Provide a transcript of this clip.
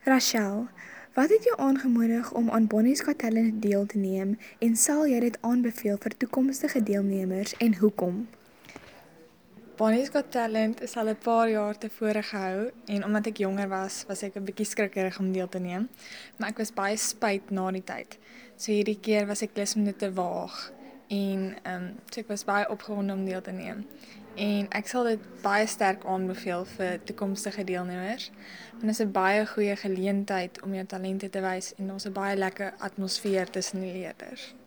Rachel, wat het jou aangemoedig om aan Bonnie's Got Talent deel te neem en sal jy dit aanbeveel vir toekomstige deelnemers en hoekom? Bonnie's Got Talent is al 'n paar jaar tevore gehou en omdat ek jonger was, was ek 'n bietjie skrikkerig om deel te neem, maar ek was baie spyt na die tyd. So hierdie keer was ek lus om dit te waag en so ek was baie opgewonde om deel te neem. En ek sal dit baie sterk aanbeveel vir toekomstige deelnemers. Want dit is 'n baie goeie geleentheid om jou talente te wys en daar's 'n baie lekker atmosfeer tussen die leerders.